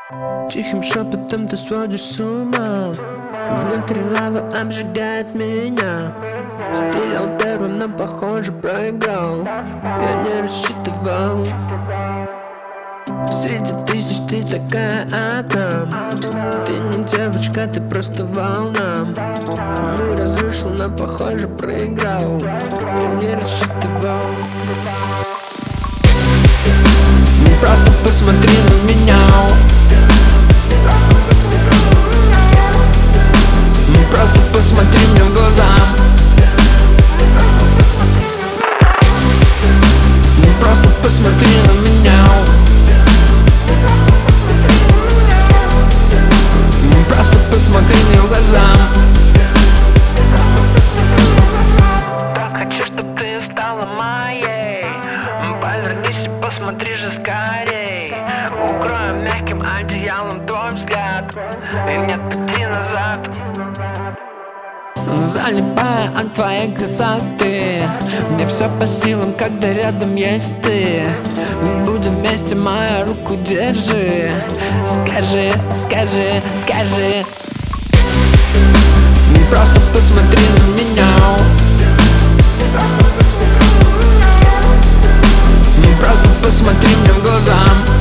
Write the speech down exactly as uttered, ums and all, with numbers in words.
Тихим шепотом ты сводишь с ума. Внутри лава обжигает меня. Стрелял первым, но похоже проиграл. Я не рассчитывал. Среди тысяч ты такая одна. Ты не девочка, ты просто волна. Мир разрушил, но похоже проиграл. Я не рассчитывал. Просто посмотри на меня. Просто посмотри мне в глаза. Просто посмотри на меня. Просто посмотри мне в глаза. Так хочу, чтоб ты стала моей. Повернись и посмотри же скорей. Укрою мягким одеялом твой взгляд, и нет пути назад. Залипая от твоей красоты, мне все по силам, когда рядом есть ты. Будем вместе, моя руку держи. Скажи, скажи, скажи. Просто посмотри на меня. Просто посмотри мне в глаза.